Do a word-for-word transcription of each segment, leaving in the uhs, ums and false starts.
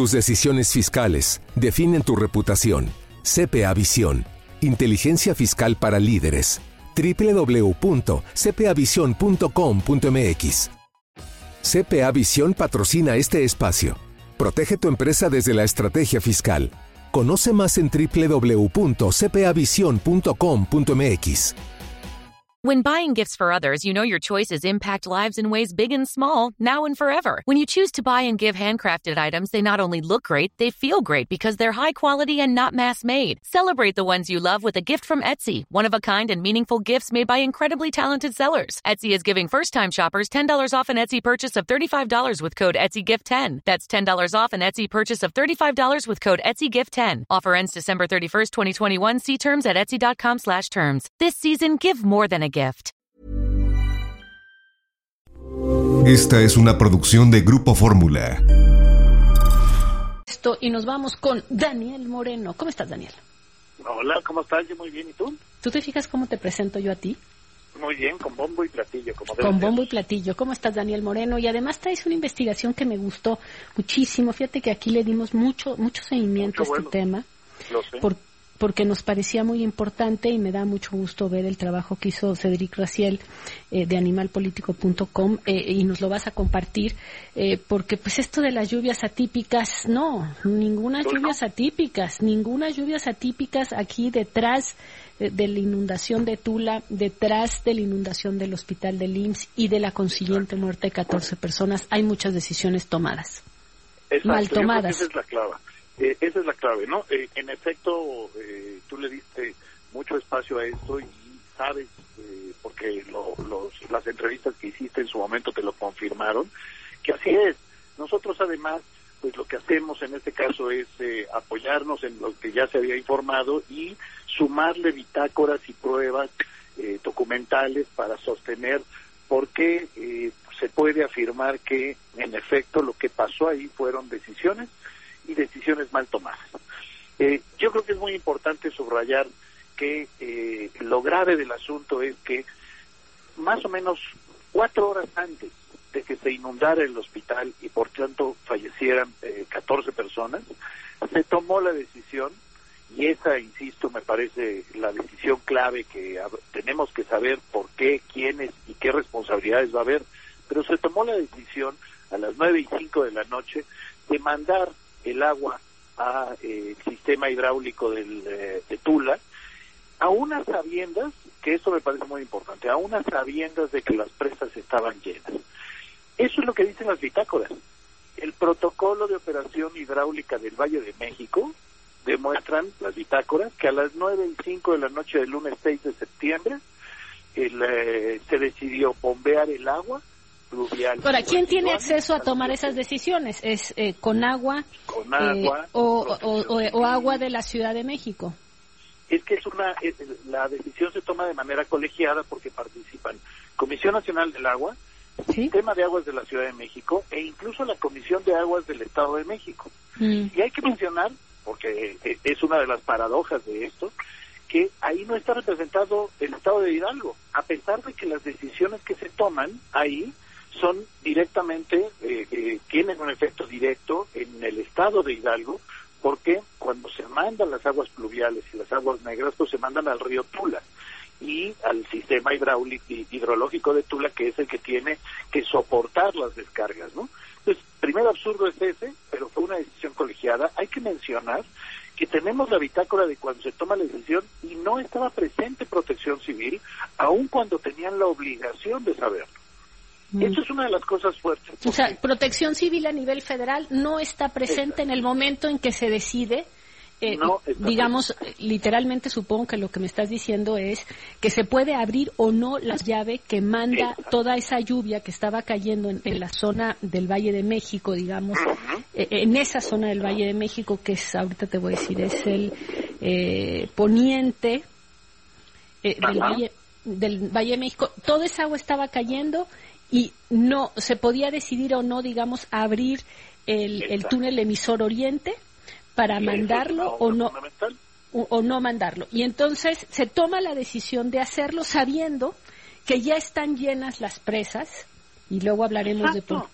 Tus decisiones fiscales definen tu reputación. C P A Visión. Inteligencia fiscal para líderes. doble u doble u doble u punto c p a visión punto com punto m x. C P A Visión patrocina este espacio. Protege tu empresa desde la estrategia fiscal. Conoce más en doble u doble u doble u punto c p a visión punto com punto m x. When buying gifts for others, you know your choices impact lives in ways big and small, now and forever. When you choose to buy and give handcrafted items, they not only look great, they feel great because they're high quality and not mass-made. Celebrate the ones you love with a gift from Etsy, one-of-a-kind and meaningful gifts made by incredibly talented sellers. Etsy is giving first-time shoppers ten dollars off an Etsy purchase of thirty-five dollars with code Etsy Gift ten. That's ten dollars off an Etsy purchase of thirty-five dollars with code Etsy Gift ten. Offer ends December thirty-first, twenty twenty-one. See terms at etsy.com slash terms. This season, give more than a gift. Esta es una producción de Grupo Fórmula. Esto, y nos vamos con Daniel Moreno. ¿Cómo estás, Daniel? Hola, ¿cómo estás? Yo muy bien, ¿y tú? ¿Tú te fijas cómo te presento yo a ti? Muy bien, con bombo y platillo. Como con bombo y platillo. ¿Cómo estás, Daniel Moreno? Y además traes una investigación que me gustó muchísimo. Fíjate que aquí le dimos mucho mucho seguimiento mucho a este bueno. tema. Lo sé. Por, porque nos parecía muy importante y me da mucho gusto ver el trabajo que hizo Cédric Raciel eh, de animal político punto com eh, y nos lo vas a compartir eh, porque pues esto de las lluvias atípicas, no, ninguna lluvias atípicas, ninguna lluvias atípicas aquí detrás eh, de la inundación de Tula, detrás de la inundación del hospital del I M S S y de la consiguiente muerte de catorce personas, hay muchas decisiones tomadas, Exacto, mal tomadas. Esa es la clave. Eh, esa es la clave, ¿no? Eh, en efecto, eh, tú le diste mucho espacio a esto y sabes, eh, porque lo, los, las entrevistas que hiciste en su momento te lo confirmaron, que así es. Nosotros además, pues lo que hacemos en este caso es eh, apoyarnos en lo que ya se había informado y sumarle bitácoras y pruebas eh, documentales para sostener por qué eh, se puede afirmar que en efecto lo que pasó ahí fueron decisiones y decisiones mal tomadas. Eh, yo creo que es muy importante subrayar que eh, lo grave del asunto es que más o menos cuatro horas antes de que se inundara el hospital y por tanto fallecieran eh, catorce personas, se tomó la decisión, y esa, insisto, me parece la decisión clave que hab- tenemos que saber por qué, quiénes y qué responsabilidades va a haber, pero se tomó la decisión a las nueve y cinco de la noche de mandar el agua a eh, el sistema hidráulico del, eh, de Tula, a unas sabiendas, que eso me parece muy importante, a unas sabiendas de que las presas estaban llenas. Eso es lo que dicen las bitácoras. El protocolo de operación hidráulica del Valle de México demuestran, las bitácoras, que a las nueve y cinco de la noche del lunes seis de septiembre el, eh, se decidió bombear el agua pluvial. Ahora, ¿quién tiene acceso a tomar esas decisiones? ¿Es eh, con agua, con agua eh, o, o, o, o agua de la Ciudad de México? Es que es una es, la decisión se toma de manera colegiada porque participan Comisión Nacional del Agua, ¿Sí? Sistema de Aguas de la Ciudad de México e incluso la Comisión de Aguas del Estado de México. Mm. Y hay que mencionar, porque es una de las paradojas de esto, que ahí no está representado el Estado de Hidalgo, a pesar de que las decisiones que se toman ahí son directamente, eh, eh, tienen un efecto directo en el estado de Hidalgo, porque cuando se mandan las aguas pluviales y las aguas negras, pues se mandan al río Tula y al sistema hidráulico hidrológico de Tula, que es el que tiene que soportar las descargas, ¿no? Entonces, primero absurdo es ese, pero fue una decisión colegiada. Hay que mencionar que tenemos la bitácora de cuando se toma la decisión y no estaba presente Protección Civil, aun cuando tenían la obligación de saberlo. Eso es una de las cosas fuertes. O sea, Protección Civil a nivel federal no está presente Exacto. en el momento en que se decide, eh, no digamos, presente. Literalmente supongo que lo que me estás diciendo es que se puede abrir o no la llave que manda Exacto. toda esa lluvia que estaba cayendo en, en la zona del Valle de México, digamos, uh-huh. eh, en esa zona del Valle de México que es, ahorita te voy a decir, es el eh, poniente eh, del, Valle, del Valle de México. Toda esa agua estaba cayendo y no se podía decidir o no, digamos, abrir el, el túnel emisor oriente para mandarlo o no o, o no mandarlo. Y entonces se toma la decisión de hacerlo sabiendo que ya están llenas las presas, y luego hablaremos de por,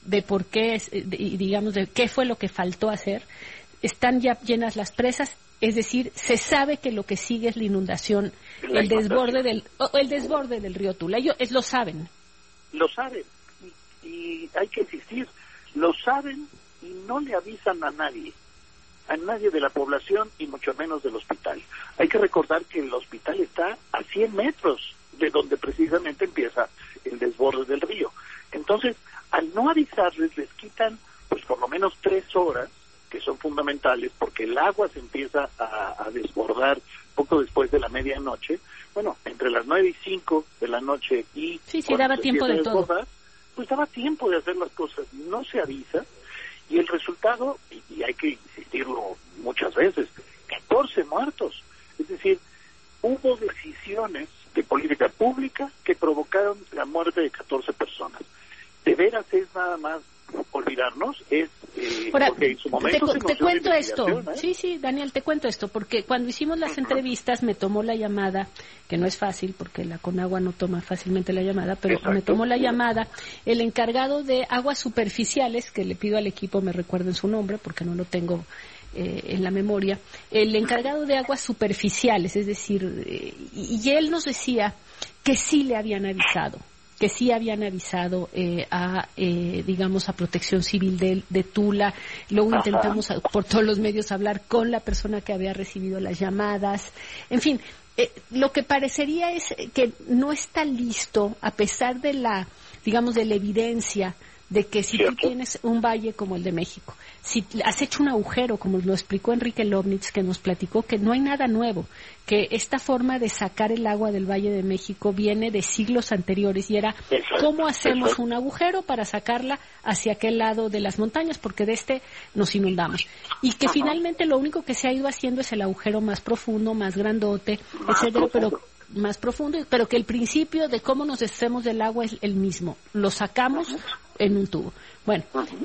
de por qué, es, de, digamos, de qué fue lo que faltó hacer. Están ya llenas las presas, es decir, se sabe que lo que sigue es la inundación, la el desborde del el desborde del río Tula. Ellos es, lo saben. Lo saben, y, y hay que insistir, lo saben y no le avisan a nadie, a nadie de la población y mucho menos del hospital. Hay que recordar que el hospital está a cien metros de donde precisamente empieza el desborde del río. Entonces, al no avisarles, les quitan pues por lo menos tres horas, que son fundamentales, porque el agua se empieza a, a desbordar poco después de la medianoche. Bueno, entre las nueve y cinco de la noche y... Sí, sí, daba tiempo de todo. Pues daba tiempo de hacer las cosas, no se avisa, y el resultado, y, y hay que insistirlo muchas veces, catorce muertos. Es decir, hubo decisiones de política pública que provocaron la muerte de catorce personas. De veras es nada más olvidarnos, es eh, Ahora, porque en su momento te, se te cuento esto, ¿eh? sí, sí, Daniel, te cuento esto, porque cuando hicimos las entrevistas me tomó la llamada, que no es fácil, porque la Conagua no toma fácilmente la llamada, pero Exacto. me tomó la llamada el encargado de aguas superficiales, que le pido al equipo me recuerden su nombre, porque no lo tengo eh, en la memoria, el encargado de aguas superficiales, es decir, eh, y, y él nos decía que sí le habían avisado, que sí habían avisado eh, a, eh, digamos, a Protección Civil de, de Tula. Luego Ajá. intentamos a, por todos los medios hablar con la persona que había recibido las llamadas. En fin, eh, lo que parecería es que no está listo, a pesar de la, digamos, de la evidencia de que si tú tienes un valle como el de México, si has hecho un agujero, como lo explicó Enrique Lovnitz, que nos platicó que no hay nada nuevo, que esta forma de sacar el agua del Valle de México viene de siglos anteriores y era cómo hacemos un agujero para sacarla hacia aquel lado de las montañas, porque de este nos inundamos. Y que finalmente lo único que se ha ido haciendo es el agujero más profundo, más grandote, etcétera, pero más profundo, pero que el principio de cómo nos deshacemos del agua es el mismo. Lo sacamos en un tubo. Bueno,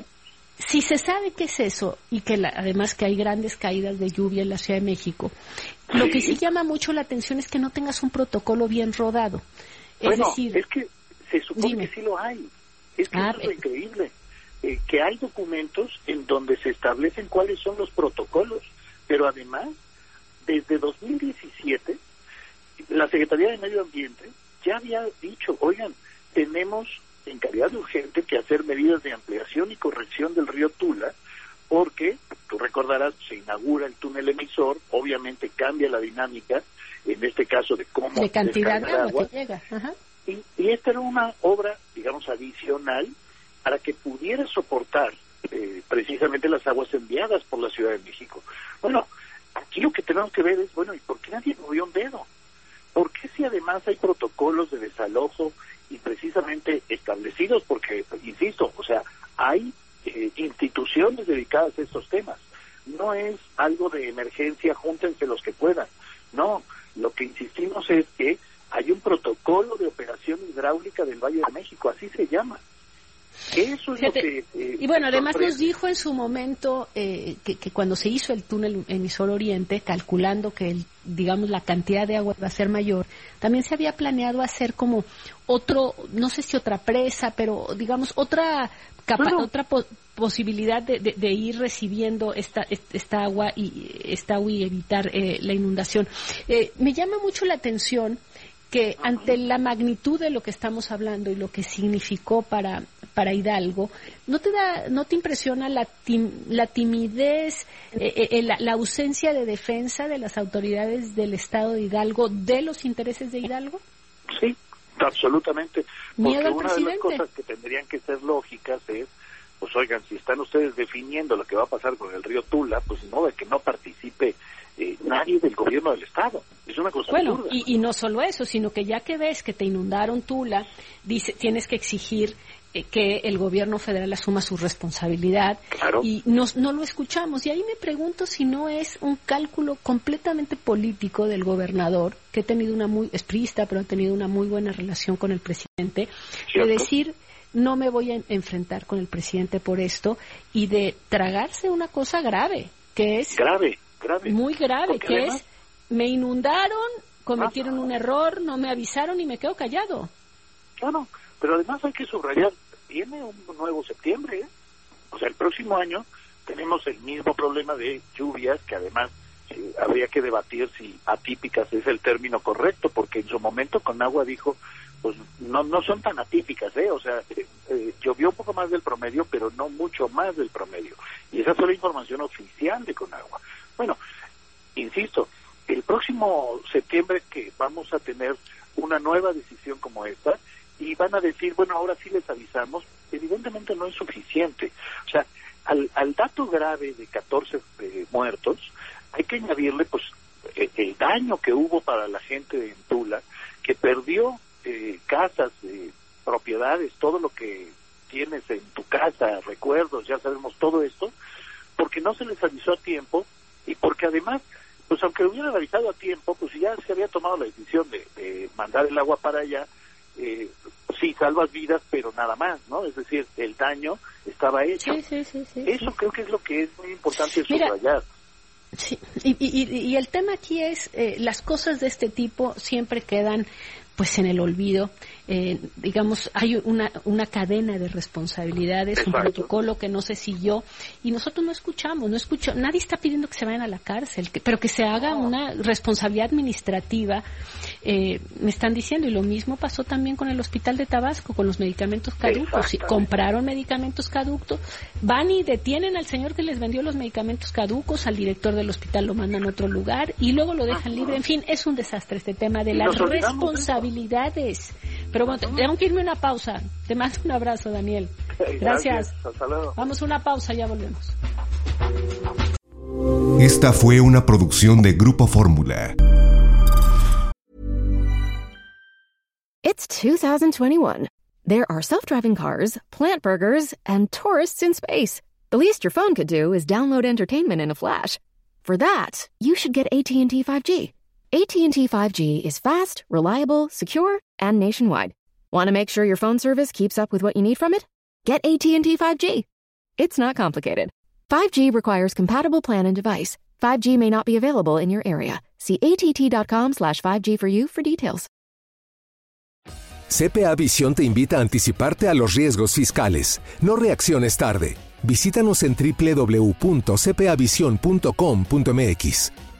si se sabe qué es eso y que la, además que hay grandes caídas de lluvia en la Ciudad de México, lo que sí llama mucho la atención es que no tengas un protocolo bien rodado. Es bueno, decir, es que se supone dime. que sí lo hay. Es que Ah, eso es lo increíble. Eh, que hay documentos en donde se establecen cuáles son los protocolos, pero además, desde dos mil diecisiete, la Secretaría de Medio Ambiente ya había dicho, oigan, tenemos en calidad de urgente que hacer medidas de ampliación y corrección del río Tula, porque, tú recordarás, se inaugura el túnel emisor, obviamente cambia la dinámica, en este caso de cómo... De cantidad de agua, agua que llega. Ajá. Y, y esta era una obra, digamos, adicional para que pudiera soportar eh, precisamente las aguas enviadas por la Ciudad de México. Bueno, aquí lo que tenemos que ver es, bueno, ¿y por qué nadie movió un dedo? ¿Por qué si además hay protocolos de desalojo y precisamente establecidos? Porque, insisto, o sea, hay eh, instituciones dedicadas a estos temas. No es algo de emergencia, júntense los que puedan. No, lo que insistimos es que hay un protocolo de operación hidráulica del Valle de México, así se llama. Eso es Fíjate, lo que... Eh, y bueno, además sorprende. nos dijo en su momento eh, que, que cuando se hizo el túnel emisor Oriente, calculando que, el, digamos, la cantidad de agua va a ser mayor, también se había planeado hacer como otro, no sé si otra presa, pero digamos otra capa, bueno. otra po posibilidad de, de, de ir recibiendo esta, esta agua y esta agua y evitar eh, la inundación. Eh, me llama mucho la atención que ante la magnitud de lo que estamos hablando y lo que significó para para Hidalgo, ¿no te da, no te impresiona la tim, la timidez, eh, eh, la, la ausencia de defensa de las autoridades del Estado de Hidalgo de los intereses de Hidalgo? Sí, absolutamente. ¿Miedo Porque al una presidente? de las cosas que tendrían que ser lógicas es, pues oigan, si están ustedes definiendo lo que va a pasar con el río Tula, pues no, de que no participe eh, nadie del gobierno del Estado. Es una cosa Bueno, absurda. y, y no solo eso, sino que ya que ves que te inundaron Tula, dice, tienes que exigir eh, que el gobierno federal asuma su responsabilidad. Claro. Y no, no lo escuchamos. Y ahí me pregunto si no es un cálculo completamente político del gobernador, que ha tenido una muy, es priista, pero ha tenido una muy buena relación con el presidente, ¿Cierto? De decir, no me voy a enfrentar con el presidente por esto, y de tragarse una cosa grave, que es... Grave, grave. Muy grave, Porque que además, es, me inundaron, cometieron ah, un error, no me avisaron y me quedo callado. Claro, pero además hay que subrayar, viene un nuevo septiembre, ¿eh? O sea, el próximo año tenemos el mismo problema de lluvias, que además eh, habría que debatir si atípicas es el término correcto, porque en su momento Conagua dijo, pues no no son tan atípicas, ¿eh? O sea, eh, eh, llovió un poco más del promedio, pero no mucho más del promedio. Y esa fue la información oficial de Conagua. Bueno, insisto, el próximo septiembre que vamos a tener una nueva decisión como esta, y van a decir, bueno, ahora sí les avisamos, evidentemente no es suficiente. O sea, al, al dato grave de catorce eh, muertos, hay que añadirle pues eh, el daño que hubo para la gente de Tula, que perdió eh, casas, eh, propiedades, todo lo que tienes en tu casa, recuerdos, ya sabemos todo esto, porque no se les avisó a tiempo, y porque además, pues aunque hubieran avisado a tiempo, pues ya se había tomado la decisión de, de mandar el agua para allá. Eh, sí, salvas vidas, pero nada más, ¿no? Es decir, el daño estaba hecho. Sí, sí, sí, sí, Eso sí. creo que es lo que es muy importante Mira, subrayar. Sí, y, y, y el tema aquí es, eh, las cosas de este tipo siempre quedan pues en el olvido. Eh, digamos, hay una, una cadena de responsabilidades, Exacto. un protocolo que no se siguió, y nosotros no escuchamos, no escucho, nadie está pidiendo que se vayan a la cárcel, que, pero que se haga No. una responsabilidad administrativa. Eh, me están diciendo, y lo mismo pasó también con el Hospital de Tabasco, con los medicamentos caducos. Si compraron medicamentos caducos, van y detienen al señor que les vendió los medicamentos caducos, al director del hospital lo mandan a otro lugar y luego lo dejan libre. En fin, es un desastre este tema de Y las nos olvidamos de responsabilidades. Pero bueno, tengo que irme a una pausa. Te mando un abrazo, Daniel. Gracias. Gracias. Hasta luego. Vamos a una pausa, ya volvemos. Esta fue una producción de Grupo Fórmula. It's two thousand twenty-one. There are self-driving cars, plant burgers, and tourists in space. The least your phone could do is download entertainment in a flash. For that, you should get A T and T five G. A T and T five G is fast, reliable, secure, and nationwide. Want to make sure your phone service keeps up with what you need from it? Get A T and T five G. It's not complicated. five G requires compatible plan and device. five G may not be available in your area. See att.com slash 5G for you for details. C P A Visión te invita a anticiparte a los riesgos fiscales. No reacciones tarde. Visítanos en doble u doble u doble u punto c p a visión punto com punto m x.